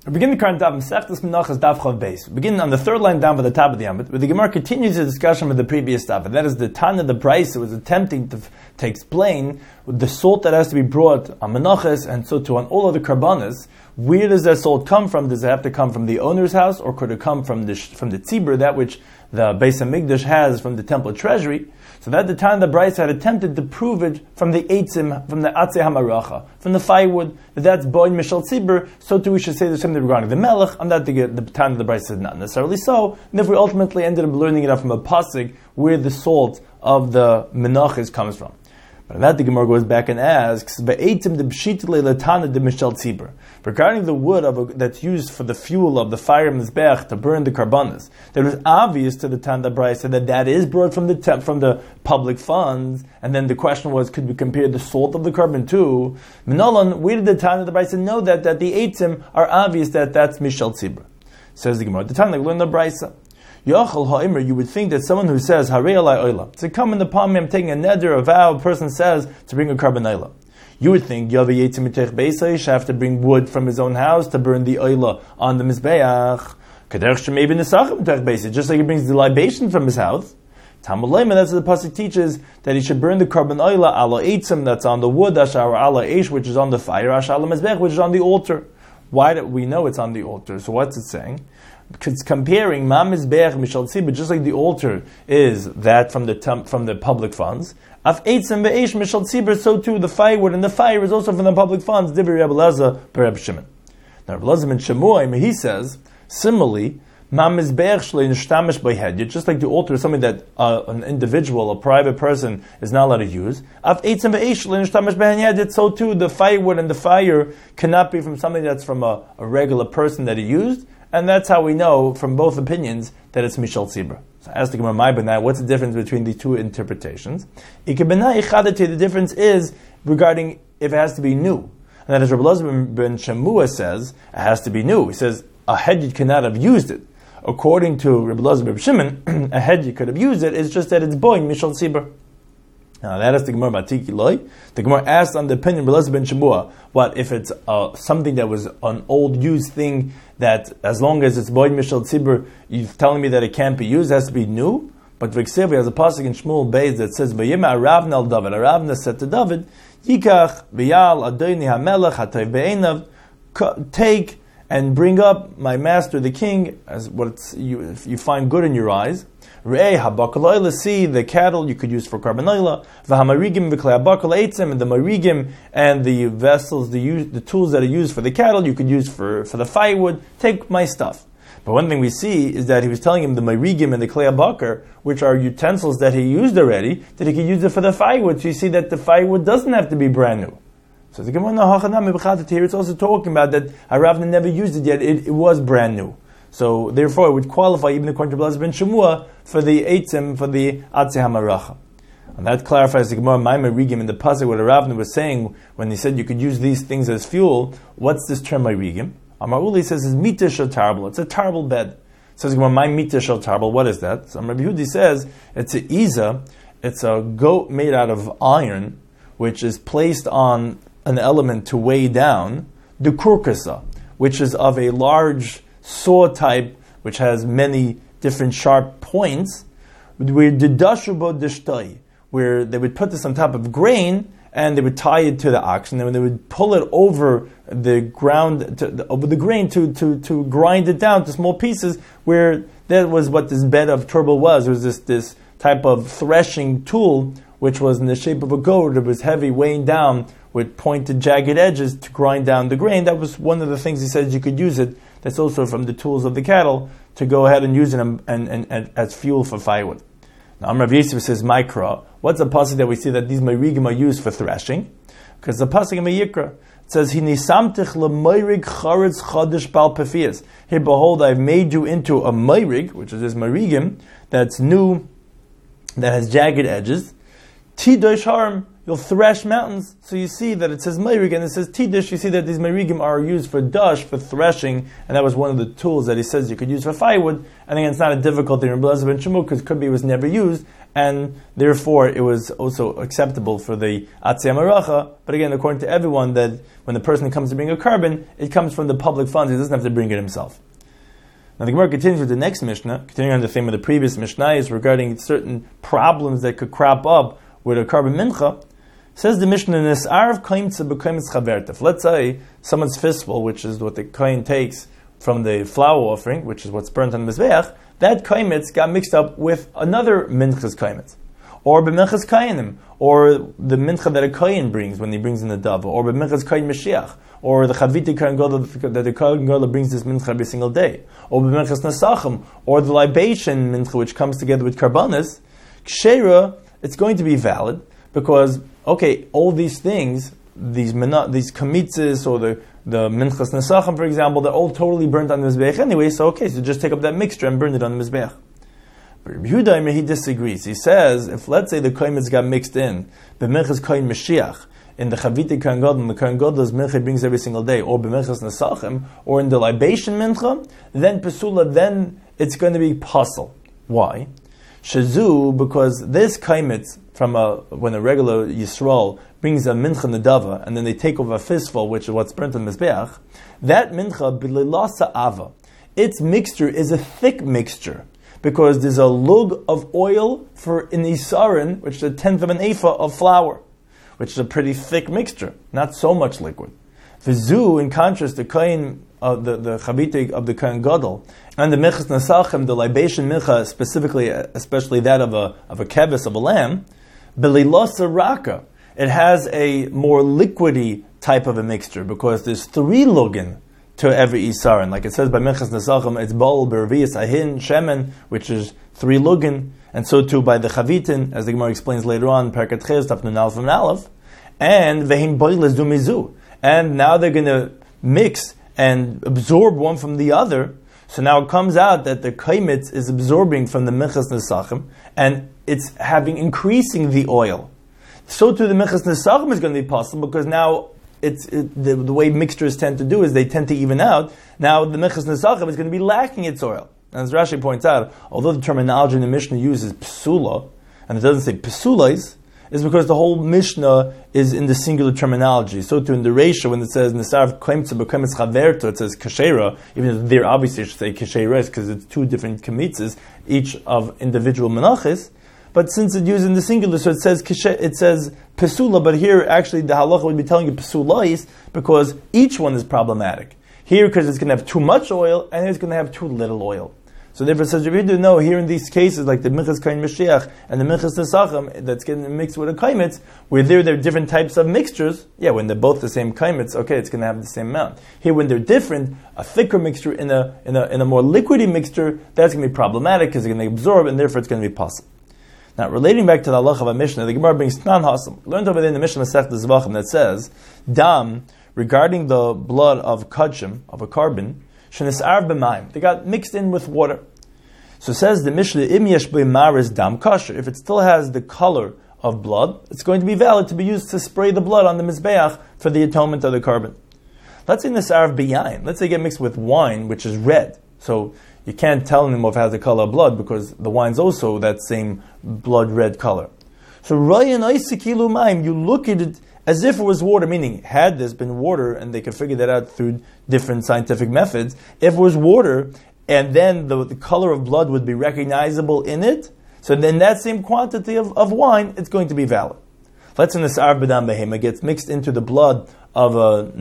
We begin the current daf Masechtas Menachos Daf Chav Beis. We begin on the third line down by the top of the Amud, where the Gemara continues the discussion with the previous daf, and that is the Tana, the Brisa was attempting to explain the salt that has to be brought on Menachos and so too on all other karbanas. Where does that salt come from? Does it have to come from the owner's house, or could it come from the tzibur, that which the Beis Hamikdash has from the temple treasury? So that the time the Brisa had attempted to prove it from the eitzim, from the atzei hamaracha, from the firewood, that's boin mishal tzibur. So too we should say the same thing regarding the melech. On that the time the Brisa is not necessarily so. And if we ultimately ended up learning it out from a pasuk where the salt of the menachos comes from. But on that the Gemara goes back and asks, regarding the wood that's used for the fuel of the fire mizbech to burn the karbanas, that was obvious to the Tana Brisa that is brought from the public funds, and then the question was, could we compare the salt of the carbon to? Minolan, where did the Tana Brisa know that the eitzim are obvious that's mishal tzibur? Says the Gemara, the Tana learned the Brisa. Yochel ha'imr, you would think that someone who says Harei alai oila, to come in upon me, I'm taking a neder, a vow, a person says to bring a carbon oila. You would think Yavi Yetzim Mitech Beisa should have to bring wood from his own house to burn the oila on the mizbeach. Kaderch shemaybe nesachim Mitech Beisa, just like he brings the libation from his house. Tamulayma, that's what the pasuk teaches, that he should burn the carbon oila ala eitzim, that's on the wood, ashar ala eish, which is on the fire, ashar ala mizbech, which is on the altar. Why do we know it's on the altar? So what's it saying? Because comparing Mamizbech Mishal Tzibur, just like the altar is that from the public funds, Af Eitzim Ve'esh Mishal Tzibur, so too the firewood and the fire is also from the public funds. Divri Rebbe Elazar per Rebbe Shimon. Now Rebbe Elazar ben Shemuah, he says similarly, Mamizbech Shlei Nishtamish B'Hedyot, just like the altar is something that an individual, a private person, is not allowed to use. Af Eitzim Ve'esh Shlei Nishtamish B'Hedyot, so too the firewood and the fire cannot be from something that's from a regular person that he used. And that's how we know from both opinions that it's Mishal Tzibur. So ask the Gemara, my benai, what's the difference between the two interpretations? The difference is regarding if it has to be new. And that is Rebbe Elazar ben Shemuah says, it has to be new. He says, a hedyot cannot have used it. According to Rebbe Elazar ben Shimon, a hedyot could have used it, it's just that it's boing Mishal Tzibur. Now that is the Gemara Batiki Loi. The Gemara asked on the opinion of Rebbe Elazar ben Shemuah, what if it's something that was an old used thing that as long as it's boyd mishal tzibur, you're telling me that it can't be used, it has to be new? But V'Ksiv has a pasuk in Shmuel Beis that says, "V'yima Aravna al David." Aravna said to David, "Yikach v'yal adoni hamelech hatayv be'enav." Take and bring up my master, the king, as if you find good in your eyes. Re'eh habakal oila, see the cattle you could use for carbon oila. V'hamarigim v'klei habakal eitzim, and the marigim and the vessels, the tools that are used for the cattle, you could use for the firewood. Take my stuff. But one thing we see is that he was telling him the marigim and the klei habakar, which are utensils that he used already, that he could use it for the firewood. So you see that the firewood doesn't have to be brand new. So the Gemara here it's also talking about that Aravna never used it yet. It was brand new. So therefore, it would qualify even according to Rebbe Elazar ben Shemuah for the eitzim, for the atzei hamaracha. And that clarifies the Gemara Maimar Rigim in the pasuk what Ravna was saying when he said you could use these things as fuel. What's this term Rigim? Amar Uli says is mita shel tarbel. It's a tarbel bed. It says my mita shel tarbel. What is that? So Rabbi Yehudi says it's a iza. It's a goat made out of iron, which is placed on an element to weigh down the kurkasa, which is of a large saw type, which has many different sharp points, where they would put this on top of grain and they would tie it to the ox, and then they would pull it over the ground, over the grain to grind it down to small pieces, where that was what this bed of turble was. It was this type of threshing tool, which was in the shape of a goat. It was heavy, weighing down with pointed, jagged edges to grind down the grain. That was one of the things he said you could use it. That's also from the tools of the cattle to go ahead and use it and as fuel for firewood. Now, Rav Yosef says, "Mikra." What's the pasuk that we see that these meirigim are used for threshing? Because the pasuk in Meyikra it says, "Hinisamtich lemayrig charetz chadish bal pefias." Here, behold, I've made you into a meirig, which is this meirigim that's new, that has jagged edges. Tidosh harim. you'll thresh mountains. So you see that it says Meirig and it says Tidish. You see that these Meirigim are used for dash, for threshing, and that was one of the tools that he says you could use for firewood. And again, it's not a difficulty in Rabbi Elazar ben Shimon because it could be it was never used, and therefore it was also acceptable for the Atzia Maracha. But again, according to everyone, that when the person comes to bring a carbon, it comes from the public funds. He doesn't have to bring it himself. Now the Gemara continues with the next Mishnah, continuing on the theme of the previous Mishnah, is regarding certain problems that could crop up with a carbon mincha. Says the Mishnah, Nes'arv kaimtza b'kaimitz chavertef. Let's say someone's fistful, which is what the kohen takes from the flour offering, which is what's burnt on the mizbeach, that kaimitz got mixed up with another mincha's kaimitz. Or b'minchas kainim, or the mincha that a kohen brings when he brings in the dove, or b'minchas kohen Mashiach, or the chaviti kohen gadol that the kohen gadol brings this mincha every single day, or b'minchas nesachim, or the libation mincha which comes together with karbanis, kshera, it's going to be valid, because, okay, all these things, these kamitzes, or the minchas nesachim, for example, they're all totally burnt on the mizbeach anyway, so okay, so just take up that mixture and burn it on the mizbeach. But Rabbi Yehuda, he disagrees. He says, if let's say the kaimitz got mixed in, the minchas kohen Mashiach, in the chaviti kohen gadol, the kohen gadol's mincha brings every single day, or b'minchas nesachim, or in the libation mincha, then pesula, then it's going to be pasul. Why? Shazu, because this kaimitz, from when a regular Yisrael brings a mincha nedava, and then they take over a fistful, which is what's burnt on the mizbeach, that mincha b'lilasa ava, its mixture is a thick mixture, because there's a lug of oil for an isarin, which is a tenth of an ephah of flour, which is a pretty thick mixture, not so much liquid. Vizu, in contrast, the kohen, the chavite of the kohen gadol, and the minchas nesachim, the libation mincha, specifically, especially that of a kevis, of a lamb, belilosa raka, it has a more liquidy type of a mixture, because there's 3 lugin to every isarin. Like it says by minchas nesachim, it's bol, bervias, ahin, shemen, which is 3 lugin, and so too by the chavitin, as the Gemara explains later on, Perkat Ches, Taf Nun Aleph and Aleph, and vehim boiles du mizu. And now they're going to mix and absorb one from the other. So now it comes out that the kaimitz is absorbing from the minchas nesachim, and it's increasing the oil. So too the minchas nesachim is going to be possible, because now the way mixtures tend to do is they tend to even out. Now the minchas nesachim is going to be lacking its oil. And as Rashi points out, although the terminology in the Mishnah uses psula, and it doesn't say psulais, is because the whole Mishnah is in the singular terminology. So too in the Reisha, when it says Nesarv Kaimtza B'Kaimitz Chaverto, it says Kashera, even though there obviously should say Kashera, because it's 2 different kamitzes, each of individual menachis. But since it uses in the singular, so it says Pesula, but here actually the halacha would be telling you Pesulais, because each one is problematic. Here, because it's going to have too much oil, and it's going to have too little oil. So therefore, says Rabbi Yehuda, no, here in these cases, like the minchas kohen Mashiach and the minchas nesachim, that's getting mixed with a kaimitz, where there are different types of mixtures. Yeah, when they're both the same kaimitz, okay, it's going to have the same amount. Here, when they're different, a thicker mixture in a more liquidy mixture, that's going to be problematic because it's going to absorb, and therefore it's going to be possible. Now, relating back to the halacha of a Mishnah, the Gemara brings Tnan Hasam. Learned over there in the Mishnah Masechta Zvachim that says, Dam, regarding the blood of kachim, of a carbon, shenisar b'mayim, they got mixed in with water. So says the Mishnah, im yesh b'maris dam kasher, if it still has the color of blood, it's going to be valid to be used to spray the blood on the mizbeach for the atonement of the carbon. Let's say nisar b'yayin, let's say get mixed with wine, which is red. So you can't tell anymore if it has the color of blood, because the wine's also that same blood red color. So rayan aisekilu mayim, you look at it as if it was water, meaning had this been water, and they could figure that out through different scientific methods, if it was water, and then the color of blood would be recognizable in it, so then that same quantity of wine, it's going to be valid. Let's say Nesar B'dam Behema gets mixed into the blood of a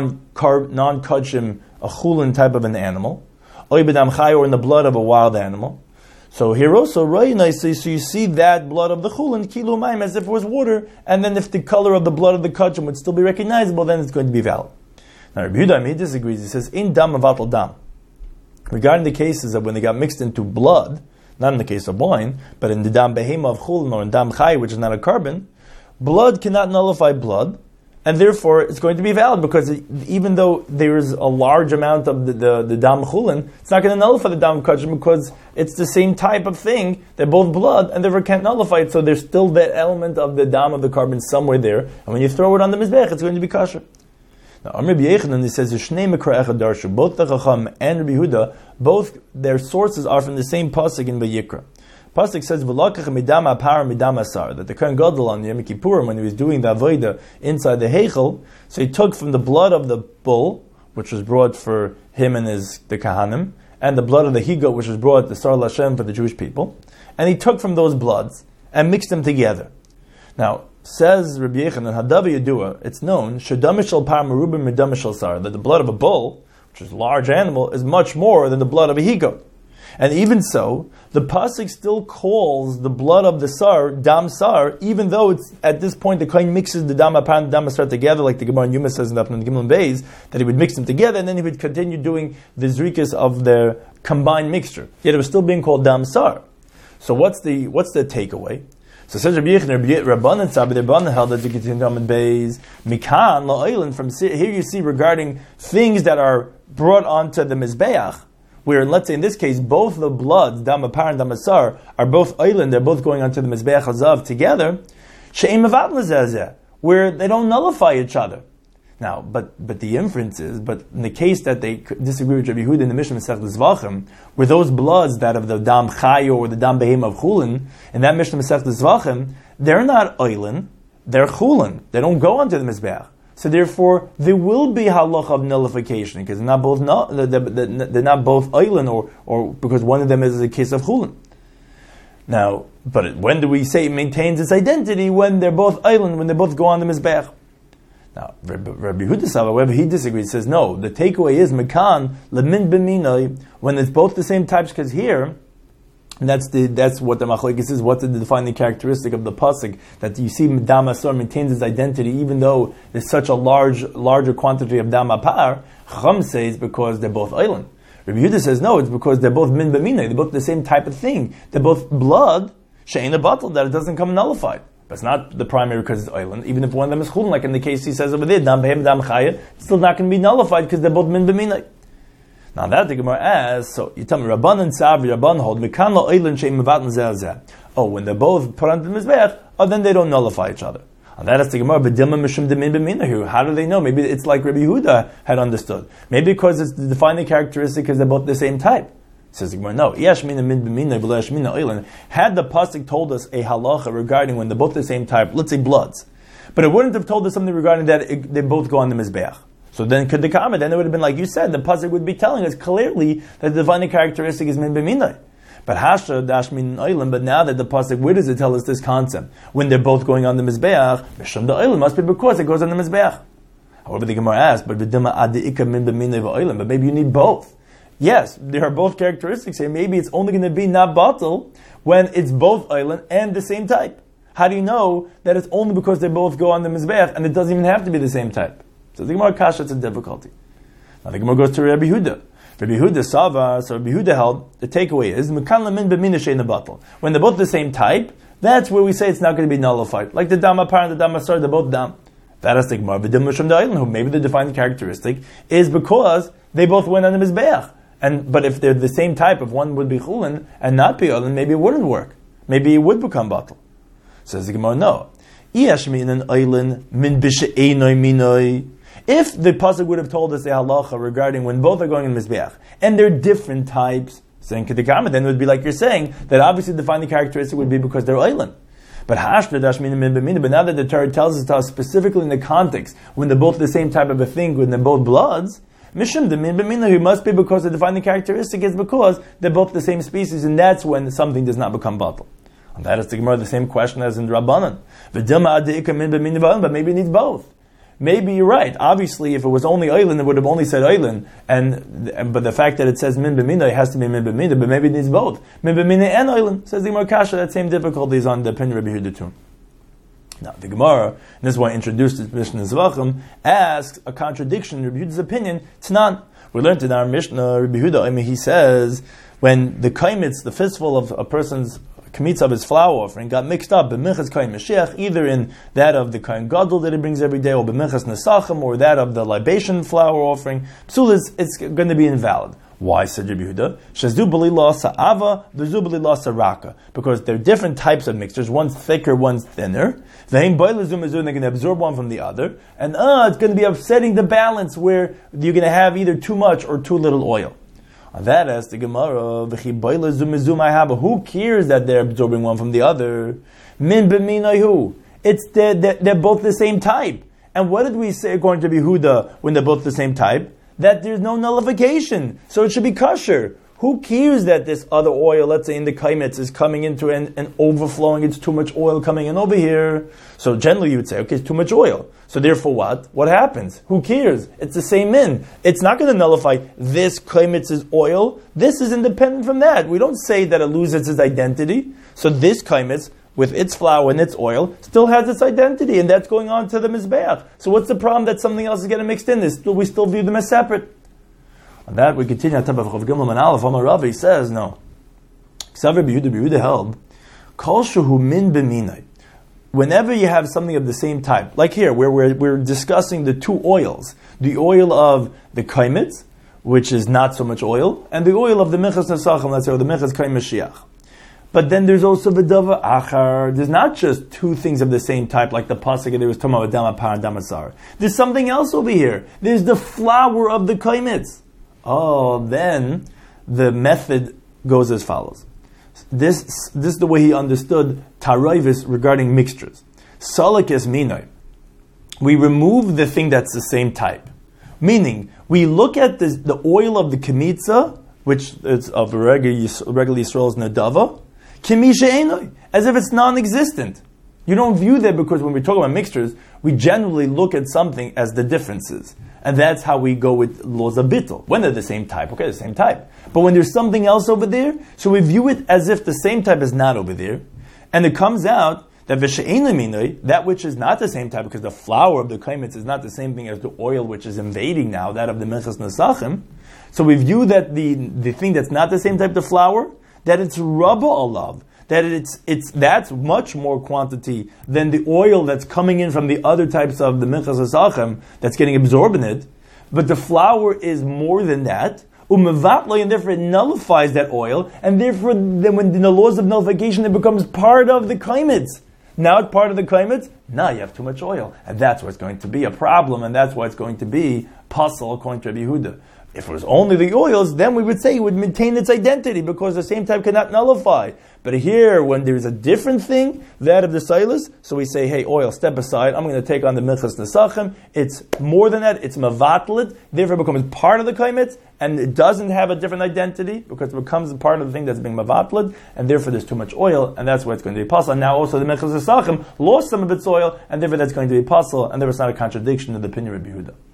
non-kachim, a chulin type of an animal, or B'dam Chai, or in the blood of a wild animal. So here also, very nicely, so you see that blood of the chulin, kilu mayim, as if it was water, and then if the color of the blood of the kachim would still be recognizable, then it's going to be valid. Now Rabbi Yehuda, he disagrees. He says, in dam avatal dam. Regarding the cases of when they got mixed into blood, not in the case of wine, but in the dam behema of chulin, or in dam chai, which is not a carbon, blood cannot nullify blood, and therefore it's going to be valid, because even though there is a large amount of the dam chulin, it's not going to nullify the dam kachim, because it's the same type of thing. They're both blood, and therefore can't nullify it. So there's still that element of the dam of the carbon somewhere there, and when you throw it on the mizbech, it's going to be kosher. Now, Rabbi Yechanan, he says, both the Chacham and Rabbi Yehuda, both their sources are from the same pasuk in Vayikra. Pasuk says, that the Kohen Gadol on Yom Kippurim, when he was doing the Avodah inside the Heichel, so he took from the blood of the bull, which was brought for him and the Kahanim, and the blood of the He-Goat, which was brought the Sar Lashem for the Jewish people, and he took from those bloods and mixed them together. Now, says Rabbi Yechanan, Hadavi Yadua, it's known, Shadamishal Par Merubim Medamishal Sar, that the blood of a bull, which is a large animal, is much more than the blood of a He-Goat. And even so, the pasuk still calls the blood of the sar dam sar, even though it's at this point the kohen mixes the dam apar and the dam sar together, like the Gemara in Yuma says in the Gimel Beis, that he would mix them together, and then he would continue doing the zrikas of their combined mixture. Yet it was still being called dam sar. So what's the takeaway? So says Rabbi Yechanan, Rabbanan Sabi, the Rabbanan held that you continue Gimel Beis mikan la'oilin. From here you see regarding things that are brought onto the mizbeach, where, let's say in this case, both the bloods, dam apar and dam asar, are both oilin, they're both going onto the mizbeach hazav together, she'im mevat lezeh, where they don't nullify each other. Now, but the inference is, but in the case that they disagree with Rabbi Yehuda in the Mishnah Masechet Zvachim, where those bloods that of the dam chayo or the dam behem of chulin, in that Mishnah Masechet Zvachim, they're not oilin, they're chulin. They don't go onto the mizbeach. So therefore, there will be halach of nullification, because they're not both oilin, or because one of them is a case of chulin. Now, but when do we say it maintains its identity? When they're both oilin, when they both go on the mizbeach. Now, Rabbi Yehuda, however, he disagrees. Says no. The takeaway is mekan lemin b'minoi, when it's both the same types. Because here, and that's what the machlokes is. What's the defining characteristic of the pasuk, that you see dam asar maintains its identity even though there's such a larger quantity of dam apar. Chum says because they're both oilin. Rabbi Yehuda says no, it's because they're both min b'minoi. They're both the same type of thing. They're both blood she'ein a batel, that it doesn't come nullified. But it's not the primary because it's oilin. Even if one of them is chulin, like in the case he says over there, dam behem dam chaya, it's still not going to be nullified because they're both min b'minoi. Now that the Gemara asks, so you tell me, Rabbanan Savi, Rabban hold, Mekan lo oilin she'im mevaten zeh zeh. Oh, when they're both put on the mizbeach, then they don't nullify each other. And that is the Gemara, B'dilma mishum demin b'minahu. How do they know? Maybe it's like Rabbi Yehuda had understood. Maybe because it's the defining characteristic because they're both the same type. Says the Gemara, no. Had the pasuk told us a halacha regarding when they're both the same type, let's say bloods, but it wouldn't have told us something regarding that they both go on the mizbeach. So then could the comment, then it would have been like you said, the pasuk would be telling us clearly that the defining characteristic is min b'minai. But hasha dash min oilim. But now that the pasuk, where does it tell us this concept? When they're both going on the mizbeach, mishum the oilim must be because it goes on the mizbeach. However, the Gemara asks, but v'dima adika min b'minai v'oilim. But maybe you need both. Yes, there are both characteristics here. Maybe it's only going to be not batel when it's both oilim and the same type. How do you know that it's only because they both go on the mizbeach and it doesn't even have to be the same type? So the Gemara kasha, it's a difficulty. Now the Gemara goes to Rabbi Yehuda. Rabbi Yehuda Sava, so Rabbi Yehuda held, the takeaway is, when they're both the same type, that's where we say it's not going to be nullified. Like the dam apar and the dam asar, they're both dam. That is the Gemara. Who maybe the defining characteristic is because they both went on the mizbeach. But if they're the same type, if one would be chulin and not be oilin, maybe it wouldn't work. Maybe it would become batel. Says the Gemara, no. If the pasuk would have told us the halacha regarding when both are going in mizbeach and they're different types, saying kedikama, then it would be like you're saying that obviously the defining characteristic would be because they're oilin. But now that the Torah tells us to us specifically in the context when they're both the same type of a thing, when they're both bloods, mishum demin b'minahu must be because the defining characteristic is because they're both the same species, and that's when something does not become batel. And that is the Gemara, the same question as in Rabbanan. But maybe it needs both. Maybe you're right. Obviously, if it was only oilin, it would have only said oilin. But the fact that it says min b'mina, it has to be min b'mina. But maybe it needs both. Min b'mina and oilin. Says the Gemara kasha. That same difficulty is on the opinion of Rabbi Yehuda too. Now the Gemara, and this is why I introduced this Mishnah Zvachim, asks a contradiction in Rabbi Yehuda's opinion. Tnan. We learned in our Mishnah, Rabbi Yehuda, he says when the kaimitz, the fistful of a person's Kmitza of his flour offering got mixed up b'minchas Kohen Mashiach, either in that of the Kohen Gadol that he brings every day, or b'minchas Nesachim, or that of the libation flour offering. Psul it's going to be invalid. Why, said Rabbi Yehuda? Shazu b'lila sa'ava, v'zu b'lila sa'raka. Because they're different types of mixtures. One's thicker, one's thinner. V'heim b'ilazum azun, they're going to absorb one from the other. And it's going to be upsetting the balance where you're going to have either too much or too little oil. On that, as the Gemara, v'chi b'ilazum azum ayhaba. Who cares that they're absorbing one from the other? Min b'minayhu. They're both the same type. And what did we say according to Rabbi Yehuda when they're both the same type? That there's no nullification, so it should be kosher. Who cares that this other oil, let's say in the kaimetz, is coming into and overflowing? It's too much oil coming in over here. So generally you would say, okay, it's too much oil. So therefore what? What happens? Who cares? It's the same min. It's not going to nullify this kaimetz's oil. This is independent from that. We don't say that it loses its identity. So this kaimetz, with its flour and its oil, still has its identity, and that's going on to the mizbeach. So what's the problem that something else is getting mixed in? We still view them as separate. On that, we continue on top of Chav Gimel and Aleph. Amar Rav, he says, no. Ksav Rabbi Yehuda held, Kol shehu min b'minai. Whenever you have something of the same type, like here, where we're discussing the two oils, the oil of the kaimetz, which is not so much oil, and the oil of the minchas nesachim, let's say, or the minchas Kohen Mashiach. But then there's also v'dava achar. There's not just two things of the same type, like the pasuk there was talking about dama par and damasar. There's something else over here. There's the flour of the kaimetz. Oh, then the method goes as follows. This is the way he understood tarayvis regarding mixtures. Salakes minay. We remove the thing that's the same type. Meaning, we look at the oil of the kemitza, which is of regular Yisrael's nadava, as if it's non-existent. You don't view that, because when we talk about mixtures, we generally look at something as the differences. And that's how we go with laws of bittul. When they're the same type, okay, the same type. But when there's something else over there, so we view it as if the same type is not over there. And it comes out that that which is not the same type, because the flour of the kaimetz is not the same thing as the oil which is invading now, that of the minchas nesachim. So we view that the thing that's not the same type, the flour, that it's rabba alav, that that's much more quantity than the oil that's coming in from the other types of the minchas nesachim that's getting absorbed in it. But the flour is more than that, and therefore it nullifies that oil, and therefore then when in the laws of nullification it becomes part of the kaimetz. Now it's part of the kaimetz. Now you have too much oil, and that's what's going to be a problem, and that's why it's going to be pasul according to Rabbi Yehuda. If it was only the oils, then we would say it would maintain its identity, because the same type cannot nullify. But here, when there's a different thing, that of the silas, so we say, hey, oil, step aside, I'm going to take on the minchas nesachim. It's more than that, it's mavatlit, therefore it becomes part of the kaimetz, and it doesn't have a different identity, because it becomes a part of the thing that's being mavatlit, and therefore there's too much oil, and that's why it's going to be pasul. Now also the minchas nesachim lost some of its oil, and therefore that's going to be pasul, and therefore it's not a contradiction to the opinion of Rabbi Yehuda.